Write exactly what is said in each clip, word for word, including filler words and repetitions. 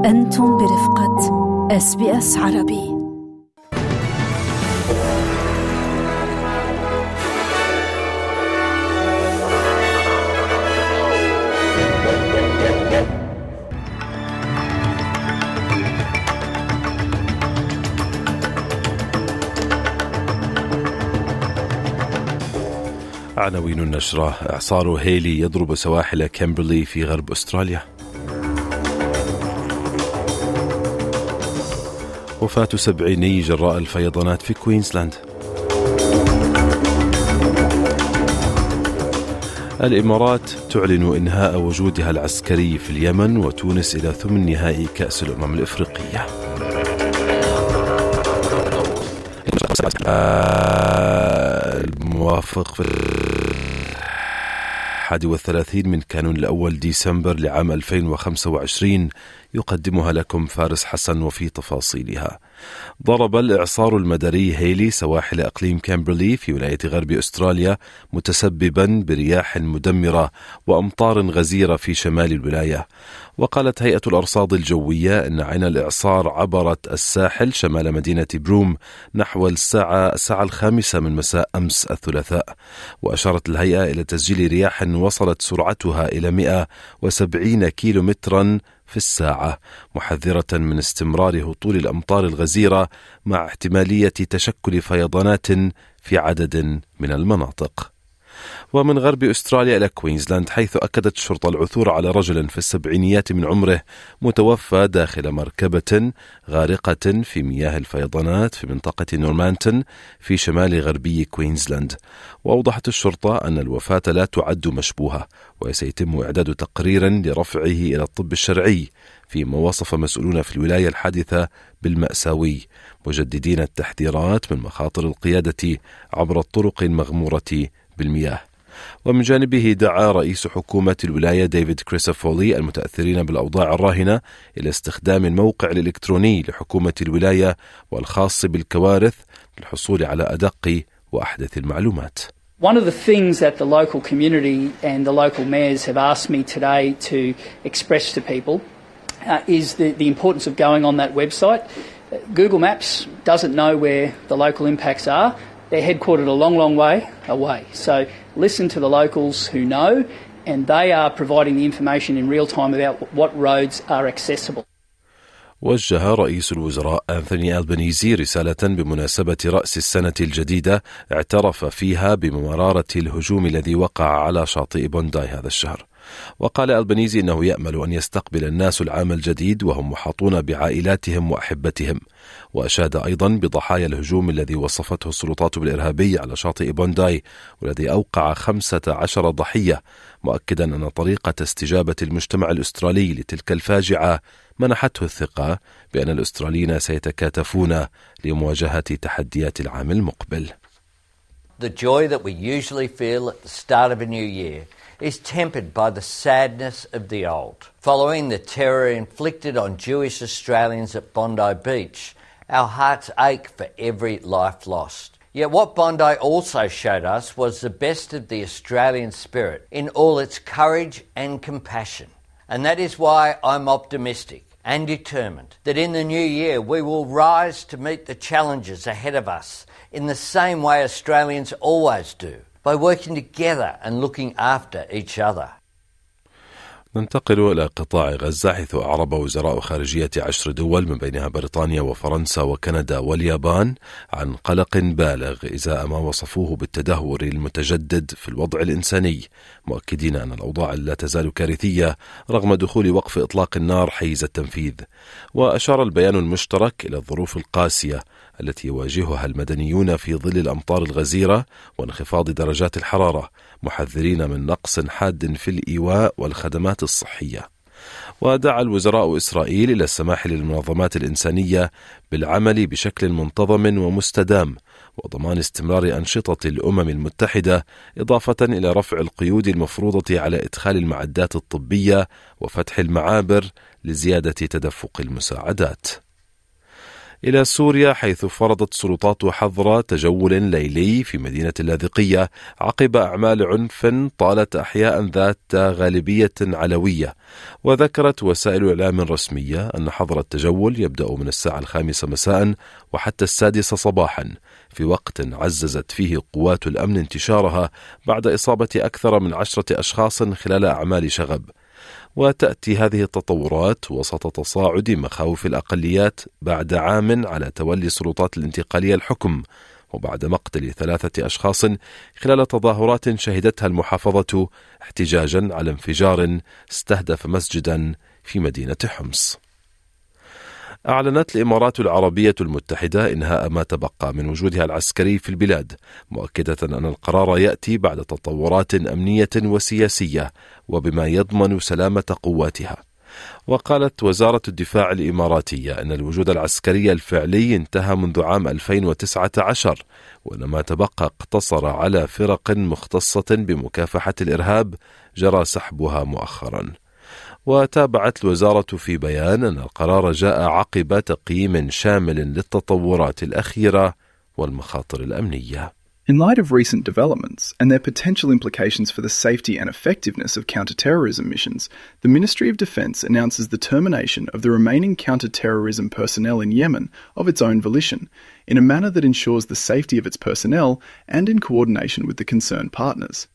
أنتم برفقة إس بي إس عربي. عناوين النشرة: إعصار هيلي يضرب سواحل كيمبرلي في غرب أستراليا. وفاة سبعيني جراء الفيضانات في كوينزلاند. الإمارات تعلن إنهاء وجودها العسكري في اليمن، وتونس إلى ثمن نهائي كأس الأمم الإفريقية. الموافق في الحادي والثلاثين من كانون الأول ديسمبر لعام ألفين وخمسة وعشرين يقدمها لكم فارس حسن. وفي تفاصيلها: ضرب الإعصار المداري هيلي سواحل أقليم كيمبرلي في ولاية غرب أستراليا، متسببا برياح مدمرة وأمطار غزيرة في شمال الولاية. وقالت هيئة الأرصاد الجوية أن عين الإعصار عبرت الساحل شمال مدينة بروم نحو الساعة الساعة الخامسة من مساء أمس الثلاثاء. وأشارت الهيئة إلى تسجيل رياح وصلت سرعتها إلى مئة وسبعين كيلومترا في الساعة، محذرة من استمرار هطول الأمطار الغزيرة مع احتمالية تشكل فيضانات في عدد من المناطق. ومن غرب أستراليا إلى كوينزلاند، حيث أكدت الشرطة العثور على رجل في السبعينيات من عمره متوفى داخل مركبة غارقة في مياه الفيضانات في منطقة نورمانتون في شمال غربي كوينزلاند. وأوضحت الشرطة أن الوفاة لا تعد مشبوهة، وسيتم إعداد تقرير لرفعه إلى الطب الشرعي، فيما وصف مسؤولون في الولاية الحادثة بالمأساوي، مجددين التحذيرات من مخاطر القيادة عبر الطرق المغمورة بالمياه. ومن جانبه دعا رئيس حكومة الولاية ديفيد كريسافولي المتأثرين بالأوضاع الراهنة إلى استخدام الموقع الإلكتروني لحكومة الولاية والخاص بالكوارث للحصول على أدق وأحدث المعلومات. One of the things that the local community and the local mayors have asked me today to express to people uh, is the, the importance of going on that website. Uh, Google Maps doesn't know where the local impacts are. They're headquartered a long, long way away. So listen to the locals who know, and they are providing the information in real time about what roads are accessible. وجه رئيس الوزراء أنثوني ألبانيزي رسالة بمناسبة رأس السنة الجديدة اعترف فيها بمرارة الهجوم الذي وقع على شاطئ بونداي هذا الشهر. وقال ألبانيزي إنه يأمل أن يستقبل الناس العام الجديد وهم محاطون بعائلاتهم وأحبتهم. وأشاد أيضا بضحايا الهجوم الذي وصفته السلطات بالإرهابي على شاطئ بونداي، والذي أوقع خمسة عشر ضحية، مؤكدا أن طريقة استجابة المجتمع الأسترالي لتلك الفاجعة منحته الثقة بأن الأستراليين سيتكاتفون لمواجهة تحديات العام المقبل. The joy that we usually feel at the start of a new year is tempered by the sadness of the old. Following the terror inflicted on Jewish Australians at Bondi Beach, our hearts ache for every life lost. Yet what Bondi also showed us was the best of the Australian spirit in all its courage and compassion. And that is why I'm optimistic and determined that in the new year we will rise to meet the challenges ahead of us in the same way Australians always do, by working together and looking after each other. ننتقل إلى قطاع غزة، حيث أعرب وزراء خارجية عشر دول من بينها بريطانيا وفرنسا وكندا واليابان عن قلق بالغ إزاء ما وصفوه بالتدهور المتجدد في الوضع الإنساني، مؤكدين أن الأوضاع لا تزال كارثية رغم دخول وقف إطلاق النار حيز التنفيذ. وأشار البيان المشترك إلى الظروف القاسية التي يواجهها المدنيون في ظل الأمطار الغزيرة وانخفاض درجات الحرارة، محذرين من نقص حاد في الإيواء والخدمات الصحية. ودعا الوزراء إسرائيل إلى السماح للمنظمات الإنسانية بالعمل بشكل منتظم ومستدام وضمان استمرار أنشطة الأمم المتحدة، إضافة إلى رفع القيود المفروضة على إدخال المعدات الطبية وفتح المعابر لزيادة تدفق المساعدات. إلى سوريا، حيث فرضت سلطات حظر تجول ليلي في مدينة اللاذقية عقب أعمال عنف طالت أحياء ذات غالبية علوية. وذكرت وسائل إعلام رسمية أن حظر التجول يبدأ من الساعة الخامسة مساء وحتى السادسة صباحا، في وقت عززت فيه قوات الأمن انتشارها بعد إصابة أكثر من عشرة أشخاص خلال أعمال شغب. وتأتي هذه التطورات وسط تصاعد مخاوف الأقليات بعد عام على تولي السلطات الانتقالية الحكم، وبعد مقتل ثلاثة أشخاص خلال تظاهرات شهدتها المحافظة احتجاجا على انفجار استهدف مسجدا في مدينة حمص. أعلنت الإمارات العربية المتحدة إنهاء ما تبقى من وجودها العسكري في البلاد، مؤكدة أن القرار يأتي بعد تطورات أمنية وسياسية وبما يضمن سلامة قواتها. وقالت وزارة الدفاع الإماراتية أن الوجود العسكري الفعلي انتهى منذ عام ألفين وتسعة عشر، وأن ما تبقى اقتصر على فرق مختصة بمكافحة الإرهاب جرى سحبها مؤخرا. وتابعت الوزارة في بيان أن القرار جاء عقب تقييم شامل للتطورات الأخيرة والمخاطر الأمنية. In light of recent developments and their potential implications for the safety and effectiveness of counter-terrorism missions, the Ministry of Defence announces the termination of the remaining counter-terrorism personnel in Yemen of its own volition, in a manner that ensures the safety of its personnel and in coordination with the concerned partners.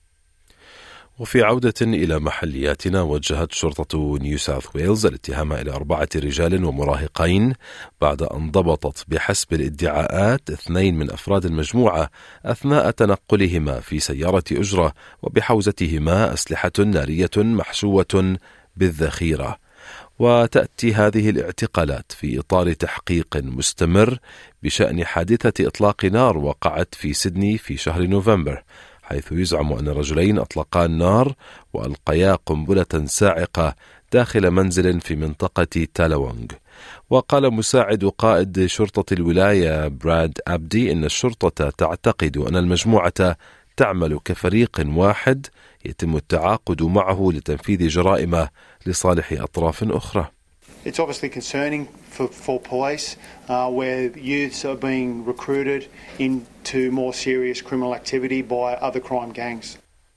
وفي عودة إلى محلياتنا، وجهت شرطة نيو ساوث ويلز الاتهام إلى أربعة رجال ومراهقين بعد أن ضبطت بحسب الادعاءات اثنين من أفراد المجموعة أثناء تنقلهما في سيارة أجرة وبحوزتهما أسلحة نارية محشوة بالذخيرة. وتأتي هذه الاعتقالات في إطار تحقيق مستمر بشأن حادثة إطلاق نار وقعت في سيدني في شهر نوفمبر، حيث يزعم أن رجلين أطلقا النار وألقيا قنبلة صاعقة داخل منزل في منطقة تالوانغ. وقال مساعد قائد شرطة الولاية براد أبدي إن الشرطة تعتقد أن المجموعة تعمل كفريق واحد يتم التعاقد معه لتنفيذ جرائم لصالح أطراف أخرى. It's obviously concerning for, for police uh, where youths are being recruited into more serious criminal activity by other crime gangs.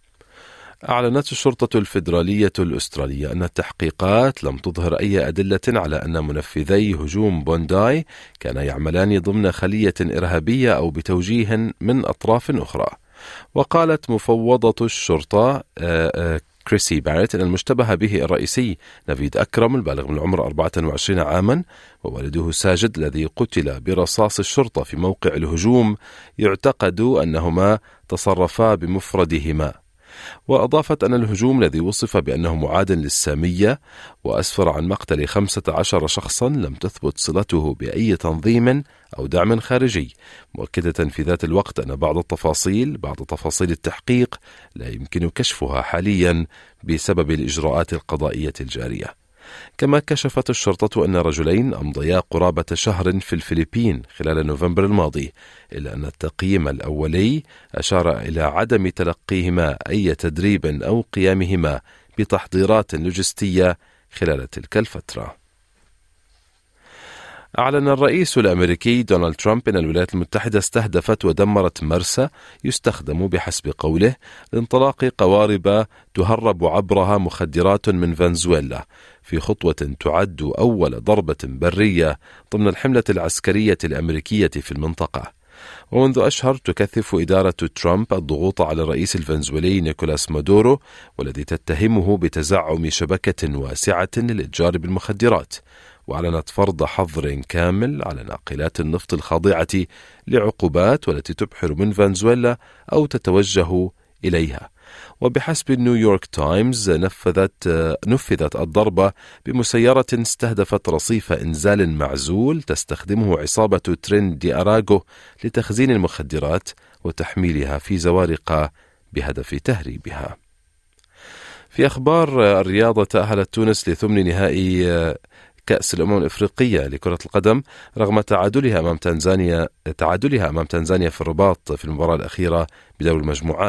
أعلنت الشرطة الفيدرالية الأسترالية أن التحقيقات لم تظهر أي أدلة على أن منفذي هجوم بونداي كانا يعملان ضمن خلية إرهابية أو بتوجيه من أطراف أخرى. وقالت مفوضة الشرطة كريسي باريت أن المشتبه به الرئيسي نفيد أكرم البالغ من العمر أربعة وعشرين عاما ووالده ساجد الذي قتل برصاص الشرطة في موقع الهجوم يعتقد أنهما تصرفا بمفردهما. وأضافت أن الهجوم الذي وصف بأنه معاد للسامية وأسفر عن مقتل خمسة عشر شخصا لم تثبت صلته بأي تنظيم أو دعم خارجي، مؤكدة في ذات الوقت أن بعض التفاصيل بعض تفاصيل التحقيق لا يمكن كشفها حاليا بسبب الإجراءات القضائية الجارية. كما كشفت الشرطة أن رجلين أمضيا قرابة شهر في الفلبين خلال نوفمبر الماضي، إلا أن التقييم الأولي أشار إلى عدم تلقيهما أي تدريب أو قيامهما بتحضيرات لوجستية خلال تلك الفترة. أعلن الرئيس الأمريكي دونالد ترامب أن الولايات المتحدة استهدفت ودمرت مرسى يستخدم بحسب قوله لانطلاق قوارب تهرب عبرها مخدرات من فنزويلا، في خطوة تعد أول ضربة برية ضمن الحملة العسكرية الأمريكية في المنطقة. ومنذ أشهر تكثف إدارة ترامب الضغوط على الرئيس الفنزويلي نيكولاس مادورو، والذي تتهمه بتزعم شبكة واسعة للإتجار بالمخدرات، وأعلنت فرض حظر كامل على ناقلات النفط الخاضعة لعقوبات والتي تبحر من فنزويلا أو تتوجه إليها. وبحسب نيويورك تايمز نفذت نفذت الضربة بمسيرة استهدفت رصيف إنزال معزول تستخدمه عصابة ترين دي أراغو لتخزين المخدرات وتحميلها في زوارق بهدف تهريبها. في أخبار الرياضة، تأهلت تونس لثمن نهائي كأس الأمم الإفريقية لكرة القدم رغم تعادلها أمام تنزانيا تعادلها أمام تنزانيا في الرباط في المباراة الأخيرة بدور المجموعات،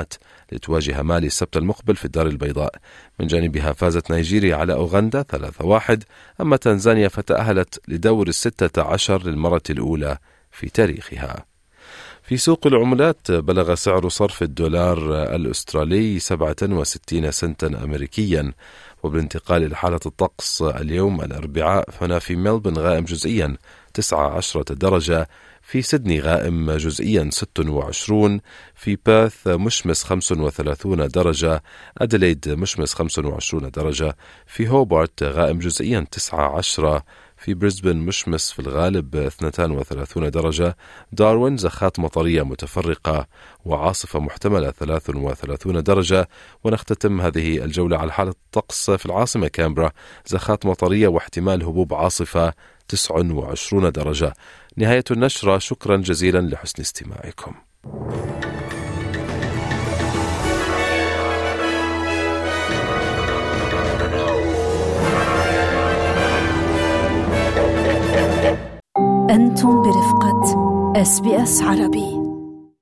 لتواجه مالي السبت المقبل في الدار البيضاء. من جانبها فازت نيجيريا على أوغندا ثلاثة واحد، أما تنزانيا فتأهلت لدور الستة عشر للمرة الأولى في تاريخها. في سوق العملات بلغ سعر صرف الدولار الأسترالي سبعة وستين سنتا أمريكيا. وبالانتقال لحالة الطقس اليوم الأربعاء، هنا في ملبن غائم جزئيا تسعة عشرة درجة، في سيدني غائم جزئيا ستة وعشرون، في بيرث مشمس خمسة وثلاثين درجة، أديليد مشمس خمسة وعشرين درجة، في هوبارت غائم جزئيا تسعة عشرة، في بريسبن مشمس في الغالب اثنتين وثلاثين درجة، داروين زخات مطرية متفرقة وعاصفة محتملة ثلاثة وثلاثين درجة. ونختتم هذه الجولة على حالة الطقس في العاصمة كامبرا، زخات مطرية واحتمال هبوب عاصفة تسعة وعشرين درجة. نهاية النشرة، شكرا جزيلا لحسن استماعكم. أنتم برفقة إس بي إس عربي.